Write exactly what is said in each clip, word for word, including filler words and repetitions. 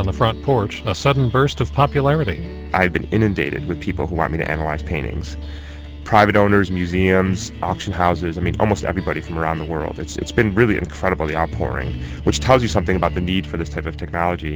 on the front porch, a sudden burst of popularity. I've been inundated with people who want me to analyze paintings. Private owners, museums, auction houses, I mean, almost everybody from around the world. It's It's been really incredible, the outpouring, which tells you something about the need for this type of technology.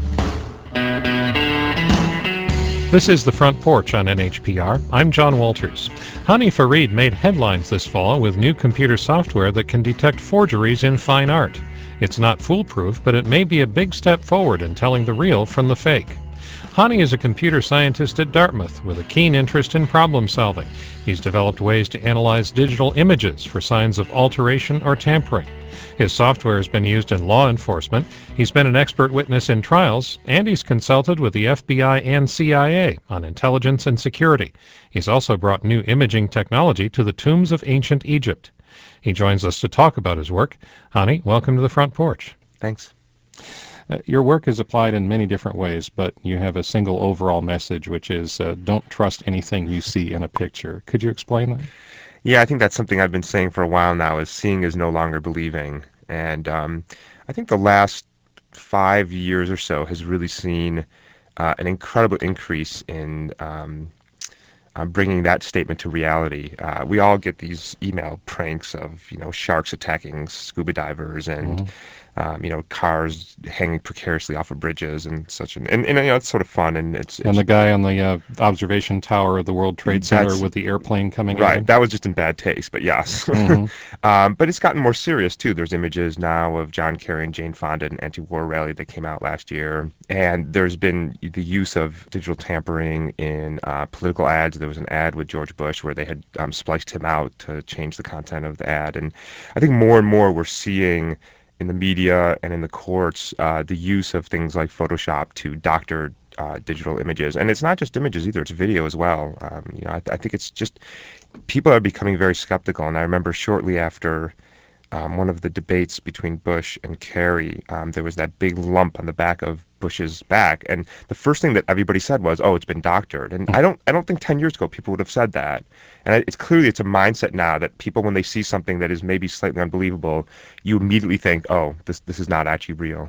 This is The Front Porch on N H P R. I'm John Walters. Hani Farid made headlines this fall with new computer software that can detect forgeries in fine art. It's not foolproof, but it may be a big step forward in telling the real from the fake. Hani is a computer scientist at Dartmouth with a keen interest in problem solving. He's developed ways to analyze digital images for signs of alteration or tampering. His software has been used in law enforcement. He's been an expert witness in trials, and he's consulted with the F B I and C I A on intelligence and security. He's also brought new imaging technology to the tombs of ancient Egypt. He joins us to talk about his work. Hani, welcome to the Front Porch. Thanks. Uh, your work is applied in many different ways, but you have a single overall message, which is uh, don't trust anything you see in a picture. Could you explain that? Yeah, I think that's something I've been saying for a while now, is seeing is no longer believing. And um, I think the last five years or so has really seen uh, an incredible increase in um, uh, bringing that statement to reality. Uh, we all get these email pranks of, you know, sharks attacking scuba divers and, mm-hmm. Um, you know, cars hanging precariously off of bridges and such. And, and, and you know, it's sort of fun. And it's, it's and the guy on the uh, observation tower of the World Trade Center with the airplane coming right, in. Right, that was just in bad taste, but yes. Mm-hmm. um, but it's gotten more serious, too. There's images now of John Kerry and Jane Fonda at an anti-war rally that came out last year. And there's been the use of digital tampering in uh, political ads. There was an ad with George Bush where they had um, spliced him out to change the content of the ad. And I think more and more we're seeing in the media and in the courts, uh, the use of things like Photoshop to doctor uh, digital images. And it's not just images either, it's video as well. Um, you know, I, I think it's just, people are becoming very skeptical. And I remember shortly after um, one of the debates between Bush and Kerry, um, there was that big lump on the back of Bush's back. And the first thing that everybody said was, oh, it's been doctored. And I don't I don't think ten years ago people would have said that. And it's clearly, it's a mindset now that people, when they see something that is maybe slightly unbelievable, you immediately think, oh, this this is not actually real.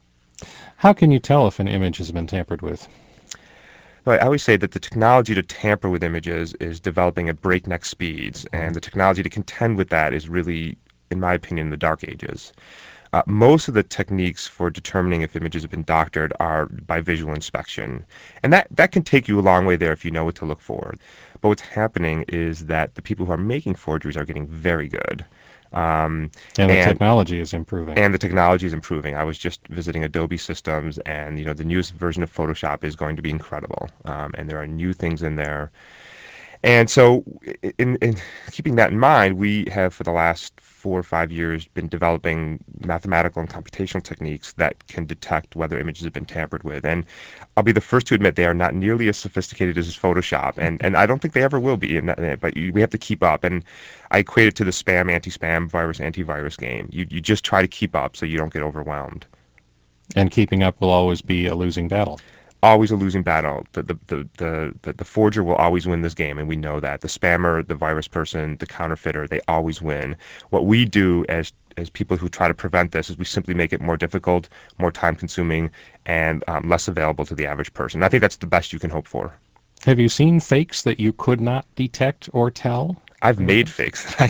How can you tell if an image has been tampered with? Well, I always say that the technology to tamper with images is developing at breakneck speeds, and the technology to contend with that is really, in my opinion, the dark ages. Uh, most of the techniques for determining if images have been doctored are by visual inspection. And that, that can take you a long way there if you know what to look for. But what's happening is that the people who are making forgeries are getting very good. Um, and the and, technology is improving. And the technology is improving. I was just visiting Adobe Systems, and you know the newest version of Photoshop is going to be incredible. Um, and there are new things in there. And so in, in keeping that in mind, we have for the last four or five years been developing mathematical and computational techniques that can detect whether images have been tampered with. And I'll be the first to admit they are not nearly as sophisticated as Photoshop, and, and I don't think they ever will be, in that, but you, we have to keep up. And I equate it to the spam, anti-spam, virus, antivirus game. You, you just try to keep up so you don't get overwhelmed. And keeping up will always be a losing battle. Always a losing battle. The, the the the the the forger will always win this game, and we know that. The spammer, the virus person, the counterfeiter, they always win. What we do as as people who try to prevent this is we simply make it more difficult, more time consuming, and um, less available to the average person. I think that's the best you can hope for. Have you seen fakes that you could not detect or tell? I've made fakes that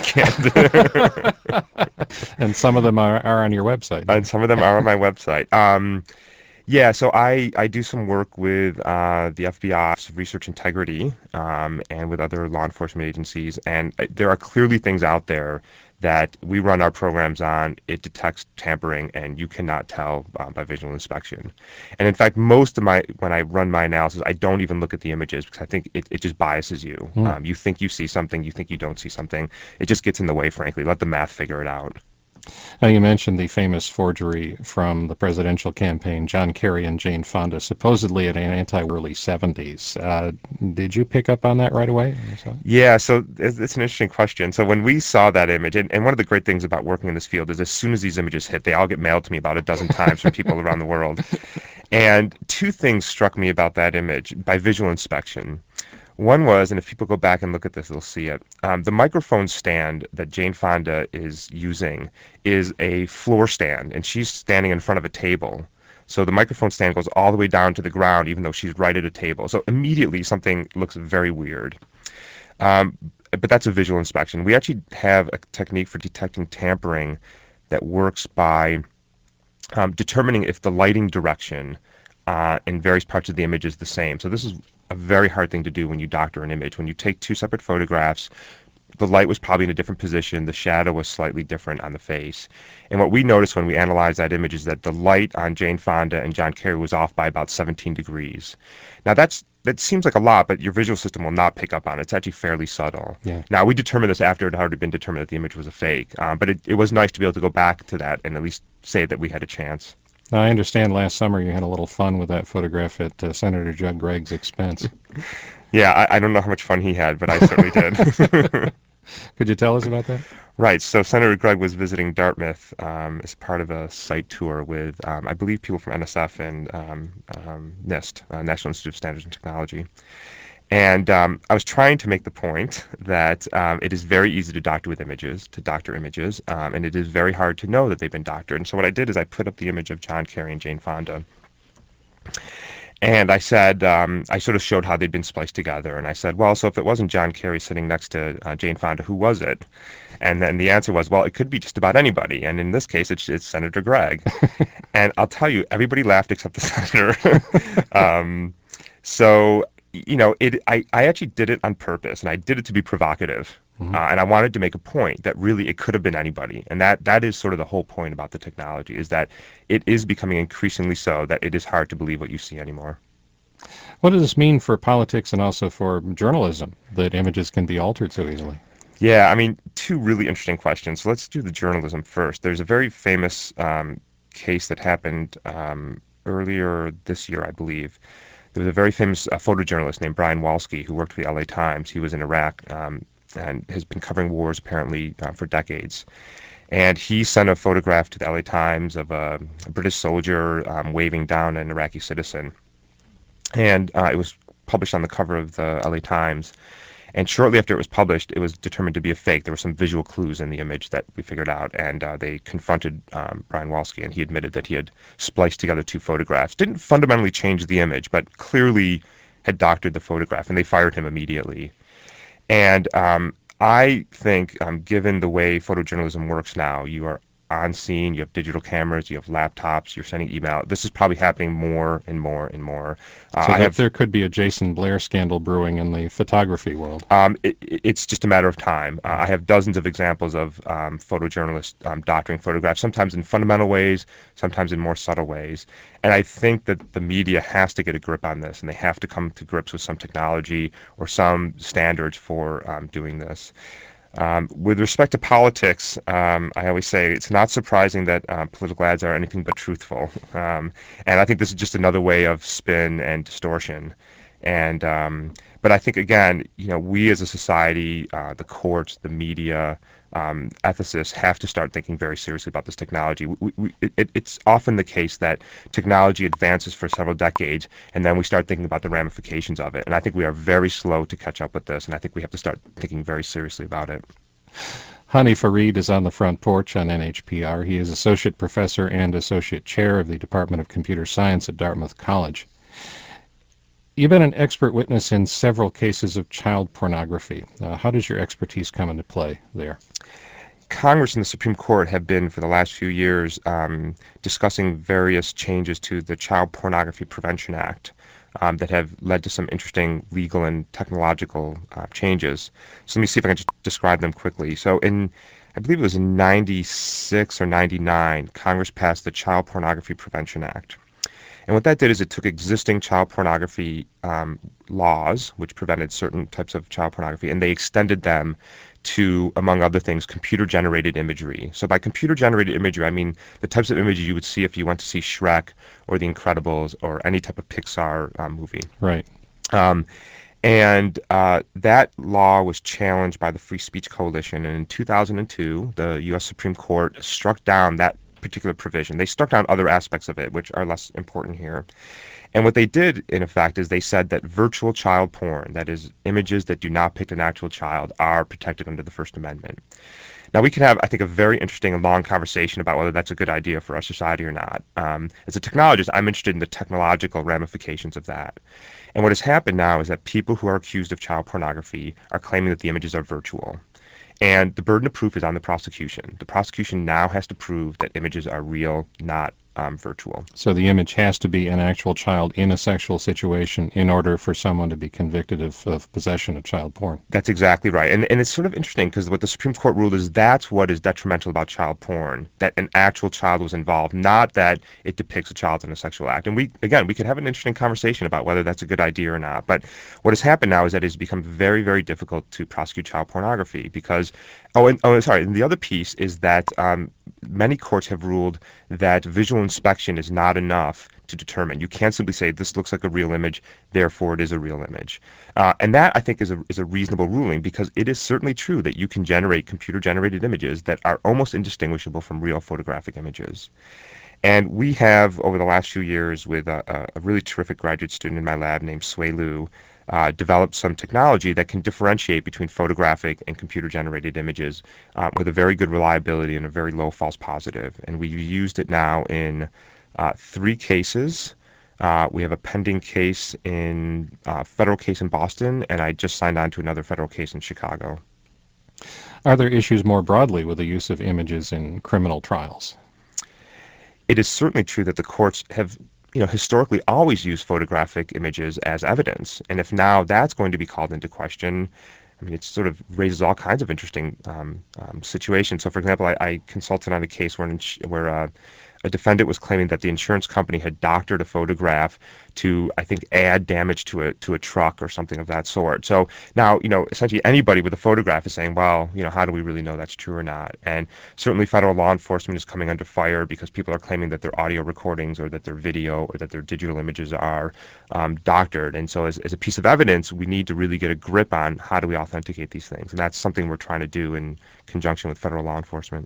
I can't. And some of them are, are on your website. And some of them are on my website. Um, Yeah, so I, I do some work with uh, the F B I, Research Integrity, um, and with other law enforcement agencies, and there are clearly things out there that we run our programs on. It detects tampering, and you cannot tell uh, by visual inspection. And in fact, most of my, when I run my analysis, I don't even look at the images because I think it, it just biases you. Mm. Um, you think you see something, you think you don't see something. It just gets in the way, frankly. Let the math figure it out. Now, you mentioned the famous forgery from the presidential campaign, John Kerry and Jane Fonda, supposedly in an anti-early seventies. Uh, did you pick up on that right away? Yeah, so it's, it's an interesting question. So when we saw that image, and, and one of the great things about working in this field is as soon as these images hit, they all get mailed to me about a dozen times from people around the world. And two things struck me about that image by visual inspection. One was, and if people go back and look at this, they'll see it, um, the microphone stand that Jane Fonda is using is a floor stand, and she's standing in front of a table. So the microphone stand goes all the way down to the ground, even though she's right at a table. So immediately something looks very weird. Um, but that's a visual inspection. We actually have a technique for detecting tampering that works by um, determining if the lighting direction uh, in various parts of the image is the same. So this is a very hard thing to do when you doctor an image. When you take two separate photographs, the light was probably in a different position, the shadow was slightly different on the face. And what we noticed when we analyzed that image is that the light on Jane Fonda and John Kerry was off by about seventeen degrees. Now that's that seems like a lot, but your visual system will not pick up on it. It's actually fairly subtle. Yeah. Now, we determined this after it had already been determined that the image was a fake, um, but it, it was nice to be able to go back to that and at least say that we had a chance. Now, I understand last summer you had a little fun with that photograph at uh, Senator Judd Gregg's expense. Yeah, I, I don't know how much fun he had, but I certainly did. Could you tell us about that? Right. So Senator Gregg was visiting Dartmouth um, as part of a site tour with, um, I believe, people from N S F and um, um, NIST, uh, National Institute of Standards and Technology. And um, I was trying to make the point that um, it is very easy to doctor with images, to doctor images, um, and it is very hard to know that they've been doctored. And so what I did is I put up the image of John Kerry and Jane Fonda. And I said, um, I sort of showed how they'd been spliced together. And I said, well, so if it wasn't John Kerry sitting next to uh, Jane Fonda, who was it? And then the answer was, well, it could be just about anybody. And in this case, it's, it's Senator Gregg. And I'll tell you, everybody laughed except the senator. um, so, you know, it. I, I actually did it on purpose, and I did it to be provocative. Mm-hmm. Uh, and I wanted to make a point that really it could have been anybody. And that, that is sort of the whole point about the technology, is that it is becoming increasingly so that it is hard to believe what you see anymore. What does this mean for politics and also for journalism, that images can be altered so easily? Yeah, I mean, two really interesting questions. So let's do the journalism first. There's a very famous um, case that happened um, earlier this year, I believe. There was a very famous uh, photojournalist named Brian Walsky who worked for the L A Times. He was in Iraq um, and has been covering wars apparently uh, for decades. And he sent a photograph to the L A Times of a, a British soldier um, waving down an Iraqi citizen. And uh, it was published on the cover of the L A Times. And shortly after it was published, it was determined to be a fake. There were some visual clues in the image that we figured out, and uh, they confronted um, Brian Walsky, and he admitted that he had spliced together two photographs. Didn't fundamentally change the image, but clearly had doctored the photograph, and they fired him immediately. And um, I think, um, given the way photojournalism works now, you are on scene, you have digital cameras, you have laptops, you're sending email. This is probably happening more and more and more. Uh, so I have, there could be a Jason Blair scandal brewing in the photography world. Um, it, it's just a matter of time. Uh, I have dozens of examples of um, photojournalists um, doctoring photographs, sometimes in fundamental ways, sometimes in more subtle ways. And I think that the media has to get a grip on this, and they have to come to grips with some technology or some standards for um, doing this. Um, with respect to politics, um, I always say it's not surprising that uh, political ads are anything but truthful. Um, and I think this is just another way of spin and distortion. And um, but I think, again, you know, we as a society, uh, the courts, the media, um, ethicists have to start thinking very seriously about this technology. We, we, it, it's often the case that technology advances for several decades, and then we start thinking about the ramifications of it. And I think we are very slow to catch up with this, and I think we have to start thinking very seriously about it. Hani Farid is on the front porch on N H P R. He is Associate Professor and Associate Chair of the Department of Computer Science at Dartmouth College. You've been an expert witness in several cases of child pornography. Uh, how does your expertise come into play there? Congress and the Supreme Court have been, for the last few years, um, discussing various changes to the Child Pornography Prevention Act um, that have led to some interesting legal and technological uh, changes. So let me see if I can just describe them quickly. So in, I believe it was in ninety-six or ninety-nine, Congress passed the Child Pornography Prevention Act. And what that did is it took existing child pornography um, laws, which prevented certain types of child pornography, and they extended them to, among other things, computer-generated imagery. So by computer-generated imagery, I mean the types of images you would see if you went to see Shrek or The Incredibles or any type of Pixar um, movie. Right. Um, and uh, that law was challenged by the Free Speech Coalition, and in two thousand two, the U S Supreme Court struck down that particular provision. They struck down other aspects of it, which are less important here. And what they did, in effect, is they said that virtual child porn, that is, images that do not depict an actual child, are protected under the First Amendment. Now, we could have, I think, a very interesting and long conversation about whether that's a good idea for our society or not. Um, as a technologist, I'm interested in the technological ramifications of that. And what has happened now is that people who are accused of child pornography are claiming that the images are virtual. And the burden of proof is on the prosecution. The prosecution now has to prove that images are real, not um, virtual. So the image has to be an actual child in a sexual situation in order for someone to be convicted of, of possession of child porn. That's exactly right. And and it's sort of interesting because what the Supreme Court ruled is that's what is detrimental about child porn, that an actual child was involved, not that it depicts a child in a sexual act. And we, again, we could have an interesting conversation about whether that's a good idea or not. But what has happened now is that it's become very, very difficult to prosecute child pornography because, oh, and, oh, sorry, and the other piece is that um, many courts have ruled that visual inspection is not enough to determine. You can't simply say this looks like a real image, therefore it is a real image. Uh, and that, I think, is a, is a reasonable ruling because it is certainly true that you can generate computer-generated images that are almost indistinguishable from real photographic images. And we have, over the last few years, with a, a really terrific graduate student in my lab named Sui Liu, uh, developed some technology that can differentiate between photographic and computer-generated images uh, with a very good reliability and a very low false positive. And we've used it now in uh, three cases. Uh, we have a pending case in uh, federal case in Boston, and I just signed on to another federal case in Chicago. Are there issues more broadly with the use of images in criminal trials? It is certainly true that the courts have, you know, historically always used photographic images as evidence. And if now that's going to be called into question, I mean, it sort of raises all kinds of interesting um, um, situations. So, for example, I, I consulted on a case where, where uh, a defendant was claiming that the insurance company had doctored a photograph to, I think, add damage to a to a truck or something of that sort. So now, you know, essentially anybody with a photograph is saying, well, you know, how do we really know that's true or not? And certainly federal law enforcement is coming under fire because people are claiming that their audio recordings or that their video or that their digital images are um, doctored. And so as, as a piece of evidence, we need to really get a grip on how do we authenticate these things. And that's something we're trying to do in conjunction with federal law enforcement.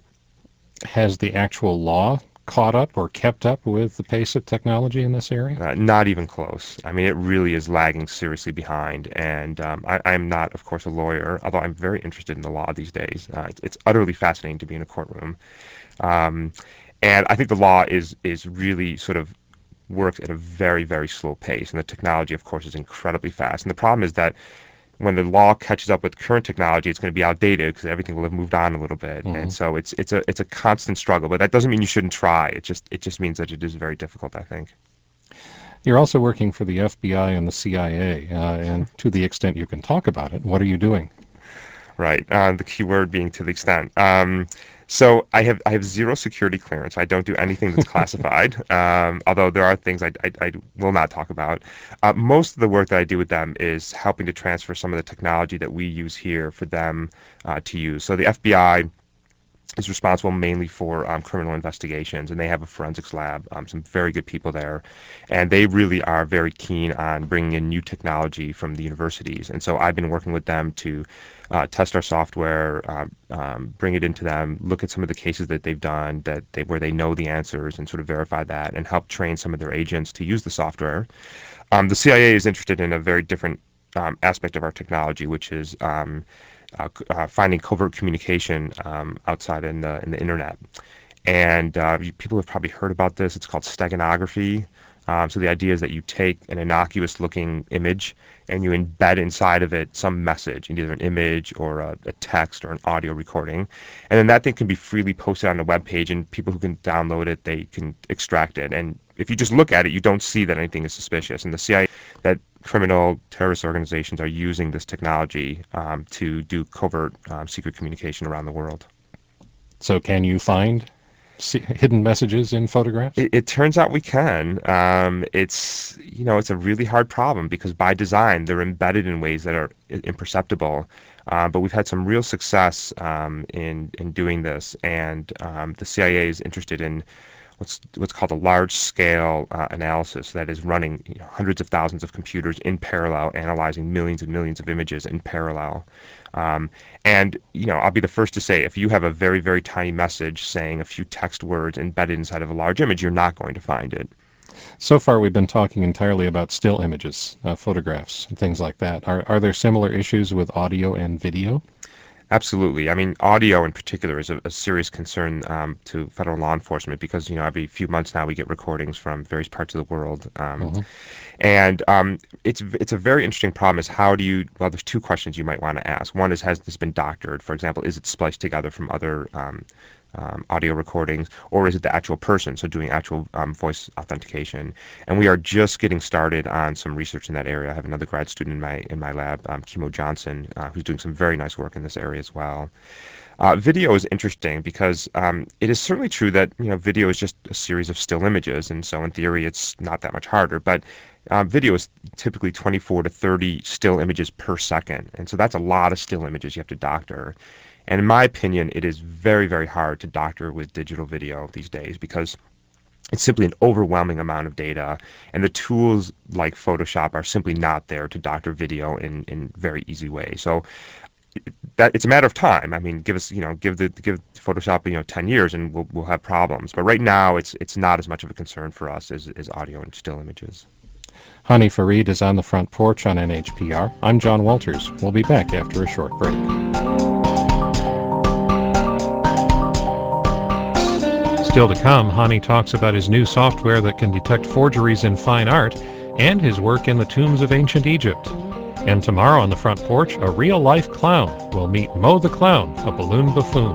Has the actual law caught up or kept up with the pace of technology in this area? Uh, not even close. I mean, it really is lagging seriously behind. And um, I, I'm not, of course, a lawyer, although I'm very interested in the law these days. Uh, it's, it's utterly fascinating to be in a courtroom. Um, and I think the law is is really sort of works at a very, very slow pace. And the technology, of course, is incredibly fast. And the problem is that when the law catches up with current technology, it's going to be outdated because everything will have moved on a little bit. Mm-hmm. And so it's it's a it's a constant struggle. But that doesn't mean you shouldn't try. It just it just means that it is very difficult, I think. You're also working for the F B I and the C I A, uh, and to the extent you can talk about it, what are you doing? Right. Uh, the key word being to the extent. Um, So I have I have zero security clearance. I don't do anything that's classified, um, although there are things I, I, I will not talk about. Uh, most of the work that I do with them is helping to transfer some of the technology that we use here for them uh, to use. So the F B I is responsible mainly for um, criminal investigations, and they have a forensics lab, um, some very good people there, and they really are very keen on bringing in new technology from the universities. And so I've been working with them to uh, test our software, uh, um, bring it into them, look at some of the cases that they've done that they, where they know the answers, and sort of verify that, and help train some of their agents to use the software. Um, the C I A is interested in a very different um, aspect of our technology, which is um, Uh, uh, finding covert communication um, outside in the in the internet, and uh, you, people have probably heard about this. It's called steganography. Um, so the idea is that you take an innocuous-looking image and you embed inside of it some message, either an image or a, a text or an audio recording, and then that thing can be freely posted on a web page, and people who can download it, they can extract it. And if you just look at it, you don't see that anything is suspicious. And the C I A, that criminal terrorist organizations are using this technology um, to do covert um, secret communication around the world. So can you find hidden messages in photographs? It, it turns out we can. Um, it's, you know, it's a really hard problem because by design they're embedded in ways that are imperceptible. Uh, but we've had some real success um, in in doing this, and um, the C I A is interested in what's what's called a large-scale uh, analysis that is running you know, hundreds of thousands of computers in parallel, analyzing millions and millions of images in parallel. Um, and, you know, I'll be the first to say, if you have a very, very tiny message saying a few text words embedded inside of a large image, you're not going to find it. So far, we've been talking entirely about still images, uh, photographs, and things like that. Are, are there similar issues with audio and video? Absolutely. I mean, audio in particular is a, a serious concern um, to federal law enforcement because, you know, every few months now we get recordings from various parts of the world. Um, Hmm. and um, it's it's a very interesting problem is how do you, well, there's two questions you might want to ask. One is, has this been doctored? For example, is it spliced together from other um, um, audio recordings, or is it the actual person, so doing actual um, voice authentication? And we are just getting started on some research in that area. I have another grad student in my in my lab, um, Kimo Johnson, uh, who's doing some very nice work in this area as well. Uh, video is interesting because um, it is certainly true that you know video is just a series of still images, and so in theory it's not that much harder. But um, video is typically twenty-four to thirty still images per second, and so that's a lot of still images you have to doctor. And in my opinion, it is very, very hard to doctor with digital video these days because it's simply an overwhelming amount of data, and the tools like Photoshop are simply not there to doctor video in in very easy way. So that it's a matter of time. I mean, give us, you know, give the give Photoshop, you know, ten years, and we'll we'll have problems. But right now, it's it's not as much of a concern for us as as audio and still images. Hani Farid is on the front porch on N H P R. I'm John Walters. We'll be back after a short break. Still to come, Hani talks about his new software that can detect forgeries in fine art and his work in the tombs of ancient Egypt. And tomorrow on the front porch, a real-life clown will meet Mo the Clown, a balloon buffoon.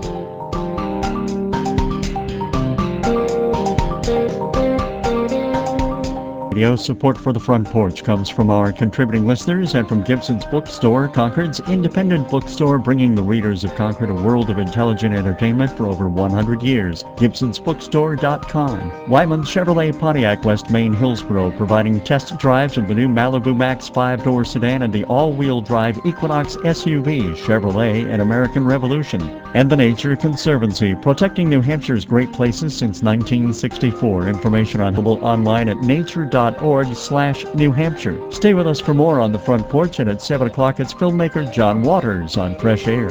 Radio support for the Front Porch comes from our contributing listeners and from Gibson's Bookstore, Concord's independent bookstore, bringing the readers of Concord a world of intelligent entertainment for over one hundred years. Gibsons Bookstore dot com. Wyman Chevrolet Pontiac, West Main, Hillsboro, providing test drives of the new Malibu Max five-door sedan and the all-wheel drive Equinox S U V, Chevrolet, and American Revolution. And the Nature Conservancy, protecting New Hampshire's great places since nineteen sixty-four. Information on online at nature dot org slash New Hampshire. Stay with us for more on the Front Porch, and at seven o'clock it's filmmaker John Waters on Fresh Air.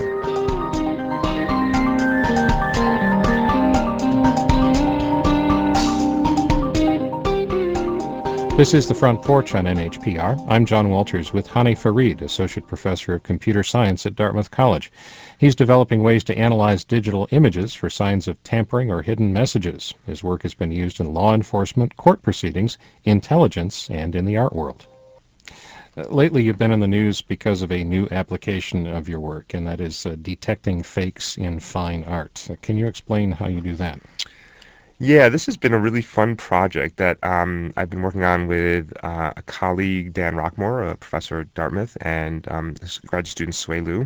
This is the Front Porch on N H P R. I'm John Walters with Hani Farid, Associate Professor of Computer Science at Dartmouth College. He's developing ways to analyze digital images for signs of tampering or hidden messages. His work has been used in law enforcement, court proceedings, intelligence, and in the art world. Uh, lately, you've been in the news because of a new application of your work, and that is uh, detecting fakes in fine art. Uh, can you explain how you do that? Yeah, this has been a really fun project that um, I've been working on with uh, a colleague, Dan Rockmore, a professor at Dartmouth, and um, this graduate student, Sway Liu.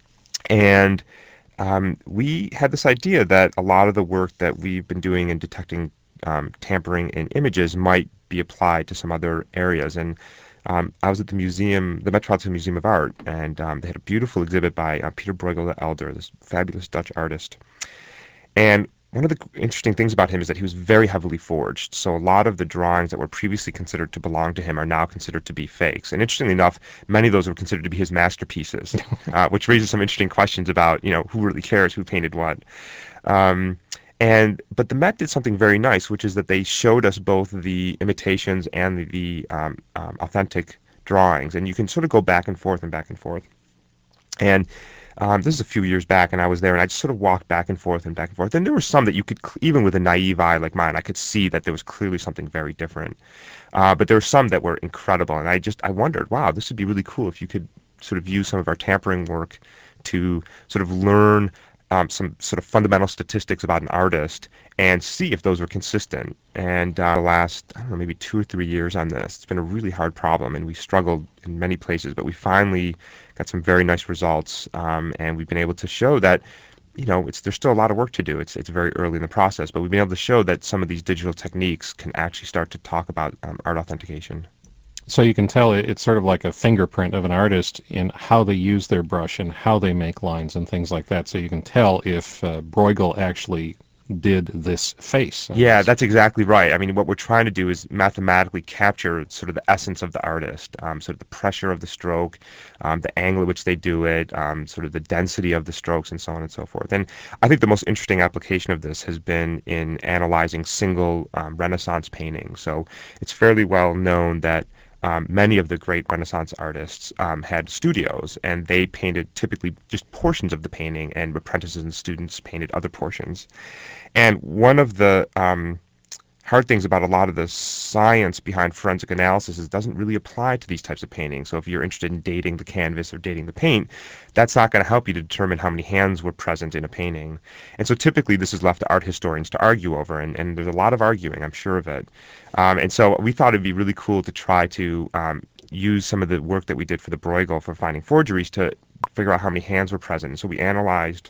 And um, we had this idea that a lot of the work that we've been doing in detecting um, tampering in images might be applied to some other areas. And um, I was at the museum, the Metropolitan Museum of Art, and um, they had a beautiful exhibit by uh, Peter Bruegel the Elder, this fabulous Dutch artist. And one of the interesting things about him is that he was very heavily forged. So a lot of the drawings that were previously considered to belong to him are now considered to be fakes. And interestingly enough, many of those were considered to be his masterpieces, uh, which raises some interesting questions about, you know, who really cares who painted what. Um, and but the Met did something very nice, which is that they showed us both the imitations and the, the um, um, authentic drawings. And you can sort of go back and forth and back and forth. And Um, this is a few years back, and I was there, and I just sort of walked back and forth and back and forth. And there were some that you could, even with a naive eye like mine, I could see that there was clearly something very different. Uh, but there were some that were incredible, and I just, I wondered, wow, this would be really cool if you could sort of use some of our tampering work to sort of learn um, some sort of fundamental statistics about an artist and see if those were consistent. And uh, the last, I don't know, maybe two or three years on this, it's been a really hard problem, and we struggled in many places, but we finally got some very nice results, um, and we've been able to show that, you know, it's there's still a lot of work to do. It's it's very early in the process, but we've been able to show that some of these digital techniques can actually start to talk about um, art authentication. So you can tell it, it's sort of like a fingerprint of an artist in how they use their brush and how they make lines and things like that. So you can tell if uh, Bruegel actually did this face. Yeah, that's exactly right. I mean, what we're trying to do is mathematically capture sort of the essence of the artist, um, sort of the pressure of the stroke, um, the angle at which they do it, um, sort of the density of the strokes, and so on and so forth. And I think the most interesting application of this has been in analyzing single um, Renaissance paintings. So it's fairly well known that um, many of the great Renaissance artists um, had studios, and they painted typically just portions of the painting, and apprentices and students painted other portions. And one of the um, hard things about a lot of the science behind forensic analysis is it doesn't really apply to these types of paintings. So if you're interested in dating the canvas or dating the paint, that's not going to help you to determine how many hands were present in a painting. And so typically this is left to art historians to argue over, and, and there's a lot of arguing, I'm sure of it. Um, and so we thought it'd be really cool to try to um, use some of the work that we did for the Bruegel for finding forgeries to figure out how many hands were present. And so we analyzed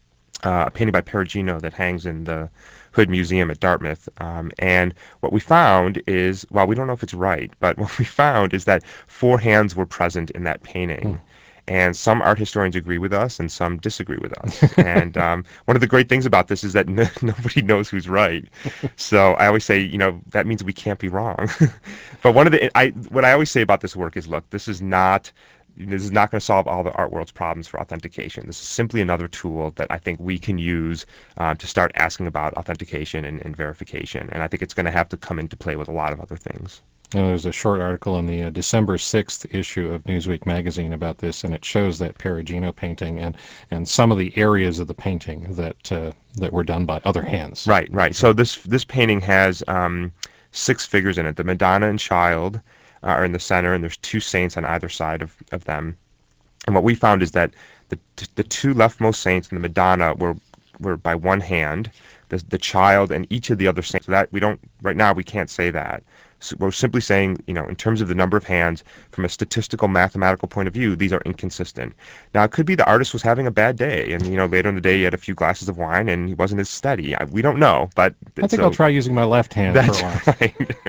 uh, a painting by Perugino that hangs in the Hood Museum at Dartmouth. Um, and what we found is, well, we don't know if it's right, but what we found is that four hands were present in that painting. Mm. And some art historians agree with us and some disagree with us. And um, one of the great things about this is that n- nobody knows who's right. So I always say, you know, that means we can't be wrong. But one of the, I, what I always say about this work is, look, this is not This is not going to solve all the art world's problems for authentication. This is simply another tool that I think we can use uh, to start asking about authentication and, and verification. And I think it's going to have to come into play with a lot of other things. You know, there's a short article in the uh, December sixth issue of Newsweek magazine about this, and it shows that Perugino painting and, and some of the areas of the painting that uh, that were done by other hands. Right, right. So this this painting has um, six figures in it. The Madonna and Child Uh, are in the center, and there's two saints on either side of, of them. And what we found is that the the two leftmost saints and the Madonna were were by one hand, the the Child and each of the other saints. So that we don't right now we can't say that. So we're simply saying, you know, in terms of the number of hands, from a statistical mathematical point of view, these are inconsistent. Now it could be the artist was having a bad day, and you know later in the day he had a few glasses of wine and he wasn't as steady. I, we don't know, but I think so, I'll try using my left hand that's for a while.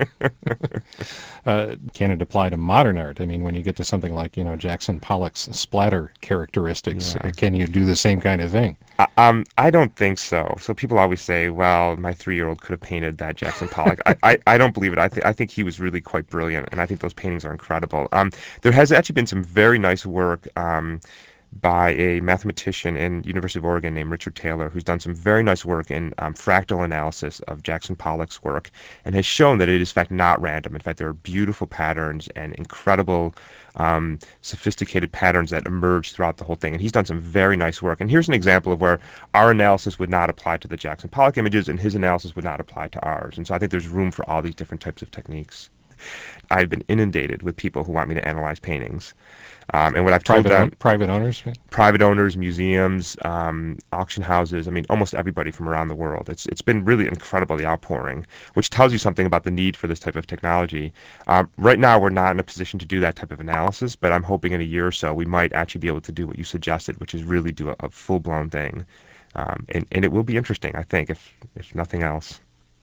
Right. Uh, can it apply to modern art? I mean, when you get to something like, you know, Jackson Pollock's splatter characteristics, Yeah. can you do the same kind of thing? Uh, um, I don't think so. So people always say, well, my three-year-old could have painted that Jackson Pollock. I, I, I don't believe it. I, th- I think he was really quite brilliant, and I think those paintings are incredible. Um, there has actually been some very nice work um, by a mathematician in University of Oregon named Richard Taylor, who's done some very nice work in um, fractal analysis of Jackson Pollock's work, and has shown that it is in fact not random. In fact, there are beautiful patterns and incredible um, sophisticated patterns that emerge throughout the whole thing. And he's done some very nice work. And here's an example of where our analysis would not apply to the Jackson Pollock images, and his analysis would not apply to ours. And so I think there's room for all these different types of techniques. I've been inundated with people who want me to analyze paintings. Um, and what I've told Private, them, own, private owners? private owners, museums, um, auction houses, I mean, almost everybody from around the world. It's It's been really incredible, the outpouring, which tells you something about the need for this type of technology. Um, right now, we're not in a position to do that type of analysis, but I'm hoping in a year or so we might actually be able to do what you suggested, which is really do a, a full-blown thing. Um, and, and it will be interesting, I think, if if nothing else.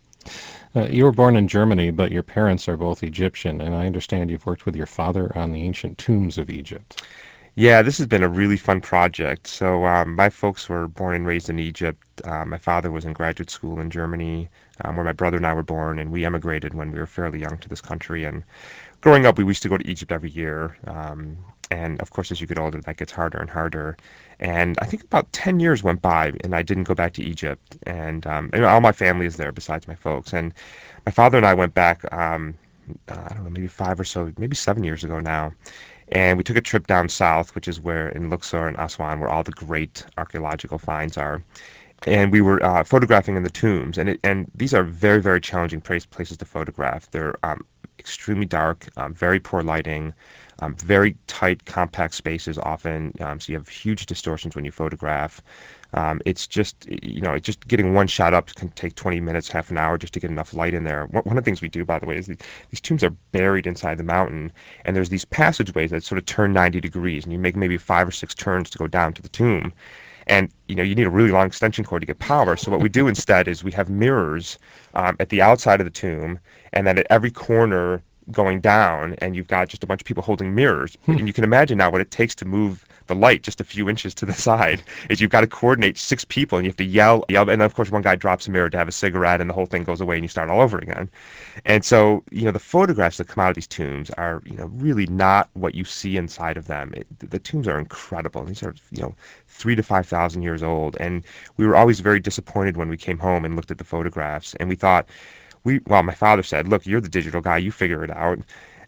Uh, you were born in Germany, but your parents are both Egyptian, and I understand you've worked with your father on the ancient tombs of Egypt. Yeah, this has been a really fun project. So um, my folks were born and raised in Egypt. Uh, my father was in graduate school in Germany, um, where my brother and I were born, and we emigrated when we were fairly young to this country. And growing up, we used to go to Egypt every year. Um, and of course, as you get older, that gets harder and harder. And I think about ten years went by, and I didn't go back to Egypt. And, um, and all my family is there besides my folks. And my father and I went back, um, uh, I don't know, maybe five or so, maybe seven years ago now. And we took a trip down south, which is where in Luxor and Aswan, where all the great archaeological finds are. And we were uh, photographing in the tombs. And it, and these are very, very challenging place, places to photograph. They're um, extremely dark, um, very poor lighting, um, very tight, compact spaces often. Um, so you have huge distortions when you photograph. Um, it's just, you know, just getting one shot up can take twenty minutes, half an hour just to get enough light in there. One of the things we do, by the way, is the, these tombs are buried inside the mountain, and there's these passageways that sort of turn ninety degrees, and you make maybe five or six turns to go down to the tomb. And, you know, you need a really long extension cord to get power. So what we do instead is we have mirrors um, at the outside of the tomb, and then at every corner going down, and you've got just a bunch of people holding mirrors. Hmm. And you can imagine now what it takes to move the light just a few inches to the side is you've got to coordinate six people, and you have to yell, yell, and then of course one guy drops a mirror to have a cigarette, and the whole thing goes away, and you start all over again. And so, you know, the photographs that come out of these tombs are, you know, really not what you see inside of them. It, the tombs are incredible. These are, you know, three to five thousand years old, and we were always very disappointed when we came home and looked at the photographs, and we thought, we well, my father said, "Look, you're the digital guy, you figure it out."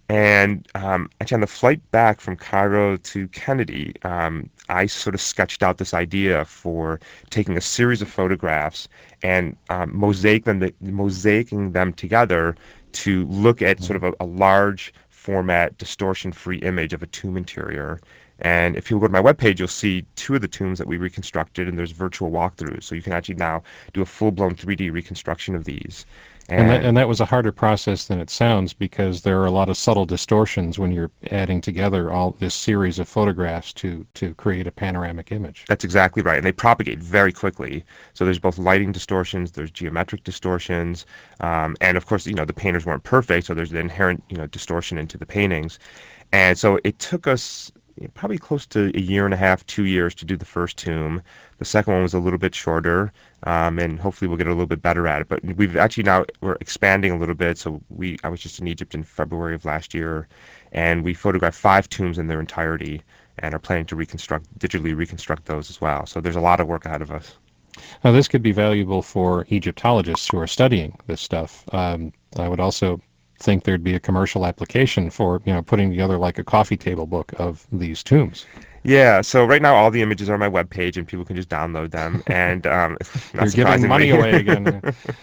And um, actually, on the flight back from Cairo to Kennedy, um, I sort of sketched out this idea for taking a series of photographs and um, mosaic them, mosaicing them together to look at sort of a, a large format, distortion-free image of a tomb interior. And if you go to my webpage, you'll see two of the tombs that we reconstructed, and there's virtual walkthroughs. So you can actually now do a full-blown three D reconstruction of these. And, and, that, and that was a harder process than it sounds, because there are a lot of subtle distortions when you're adding together all this series of photographs to, to create a panoramic image. That's exactly right. And they propagate very quickly. So there's both lighting distortions, there's geometric distortions, um, and of course, you know, the painters weren't perfect, so there's the inherent, you know, distortion into the paintings. And so it took us probably close to a year and a half, two years to do the first tomb. The second one was a little bit shorter, um, and hopefully we'll get a little bit better at it. But we've actually now, we're expanding a little bit. So we, I was just in Egypt in February of last year, and we photographed five tombs in their entirety and are planning to reconstruct, digitally reconstruct those as well. So there's a lot of work ahead of us. Now, this could be valuable for Egyptologists who are studying this stuff. Um, I would also think there'd be a commercial application for, you know, putting together like a coffee table book of these tombs. Yeah, so right now all the images are on my webpage and people can just download them. And um, not You're giving money away again.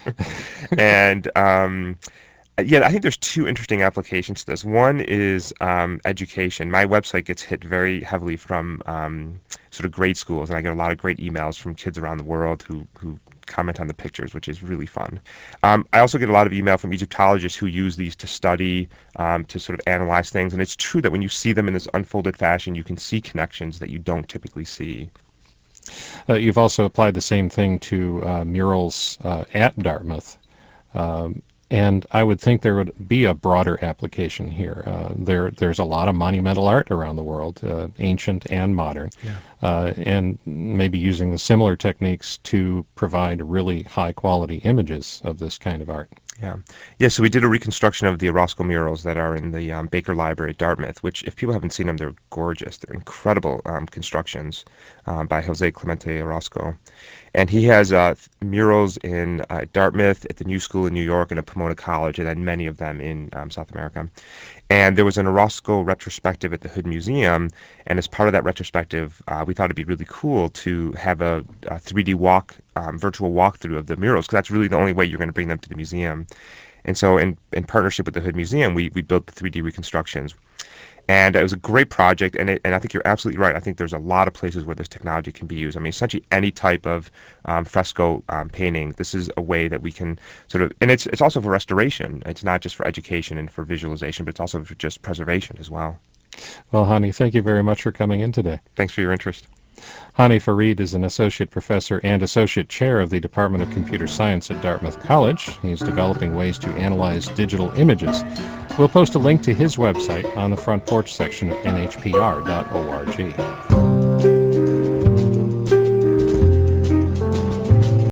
and um, yeah, I think there's two interesting applications to this. One is um, education. My website gets hit very heavily from um, sort of grade schools, and I get a lot of great emails from kids around the world who who comment on the pictures, which is really fun. Um, I also get a lot of email from Egyptologists who use these to study, um, to sort of analyze things. And it's true that when you see them in this unfolded fashion, you can see connections that you don't typically see. Uh, you've also applied the same thing to uh, murals uh, at Dartmouth. Um, And I would think there would be a broader application here. Uh, there, there's a lot of monumental art around the world, uh, ancient and modern, Yeah. uh, and maybe using the similar techniques to provide really high-quality images of this kind of art. Yeah. Yeah, so we did a reconstruction of the Orozco murals that are in the um, Baker Library at Dartmouth, which, if people haven't seen them, they're gorgeous. They're incredible um, constructions um, by Jose Clemente Orozco. And he has uh, murals in uh, Dartmouth, at the New School in New York, and at Pomona College, and then many of them in um, South America. And there was an Orozco retrospective at the Hood Museum, and as part of that retrospective, uh, we thought it'd be really cool to have a, a three D walk, um, virtual walkthrough of the murals, because that's really the only way you're going to bring them to the museum. And so in, in partnership with the Hood Museum, we, we built the three D reconstructions. And it was a great project, and it, and I think you're absolutely right. I think there's a lot of places where this technology can be used. I mean, essentially any type of um, fresco um, painting, this is a way that we can sort of, and it's it's also for restoration. It's not just for education and for visualization, but it's also for just preservation as well. Well, Hani, thank you very much for coming in today. Thanks for your interest. Hani Farid is an associate professor and associate chair of the Department of Computer Science at Dartmouth College. He's developing ways to analyze digital images. We'll post a link to his website on the Front Porch section of N H P R dot org.